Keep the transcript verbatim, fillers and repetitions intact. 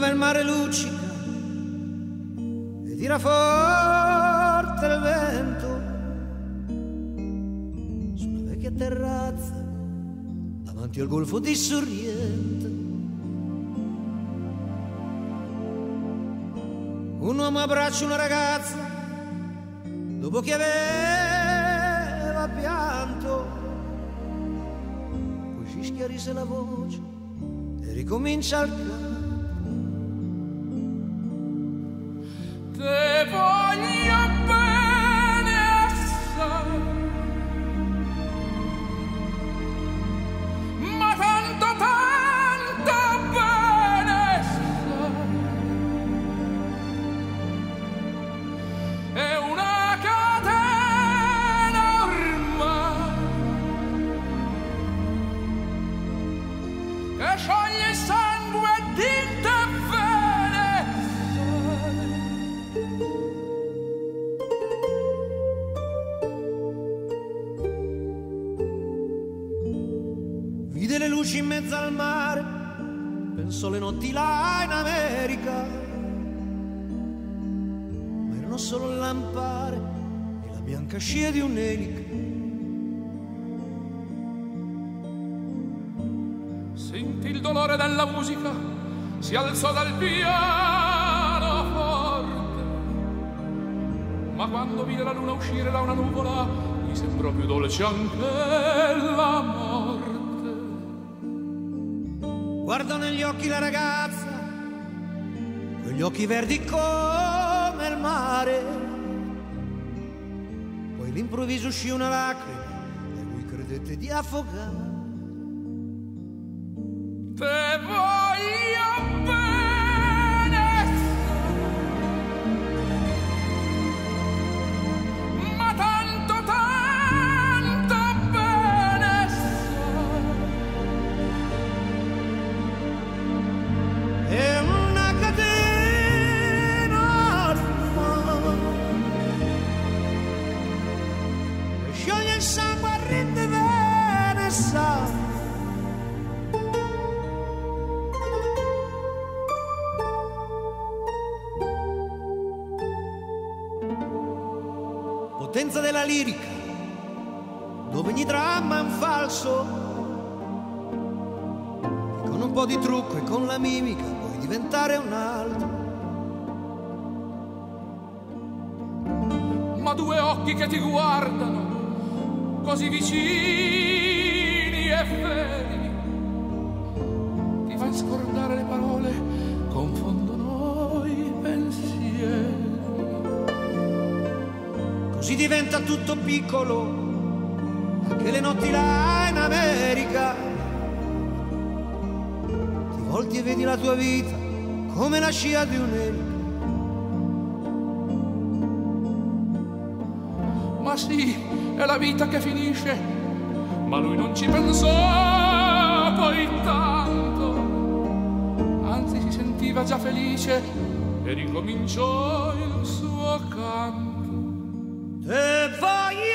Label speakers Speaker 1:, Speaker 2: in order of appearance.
Speaker 1: dove il mare luccica e tira forte il vento, su una vecchia terrazza davanti al golfo di Sorrento. Un uomo abbraccia una ragazza dopo che aveva pianto, poi si schiarisce la voce e ricomincia il canto.
Speaker 2: Te voglio bene assai, ma tanto tanto bene assai. È una catena ormai che scioglie il sangue di te bene assai.
Speaker 1: Vide le luci in mezzo al mare, pensò le notti là in America, ma erano solo le lampare e la bianca scia di un'elica.
Speaker 2: Sentì il dolore della musica, si alzò dal pianoforte, ma quando vide la luna uscire da una nuvola gli sembrò più dolce anche la morte.
Speaker 1: Guardò negli occhi la ragazza, quegli occhi verdi come il mare, poi all'improvviso uscì una lacrima e lui credette di affogare.
Speaker 2: Te voglio bene, ma tanto tanto bene
Speaker 1: È una catena ormai che scioglie il sangue a rinde bene sa. Potenza della lirica, dove ogni dramma è un falso, e con un po' di trucco e con la mimica puoi diventare un altro.
Speaker 2: ma due occhi che ti guardano così vicini e feri ti fan scordare le parole, confondono i pensieri.
Speaker 1: Così diventa tutto piccolo, anche le notti là in America. Ti volti e vedi la tua vita come la scia di un'elica.
Speaker 2: Ma sì, è la vita che finisce, ma lui non ci pensò poi tanto, anzi si sentiva già felice e ricominciò il suo canto.
Speaker 1: Te voglio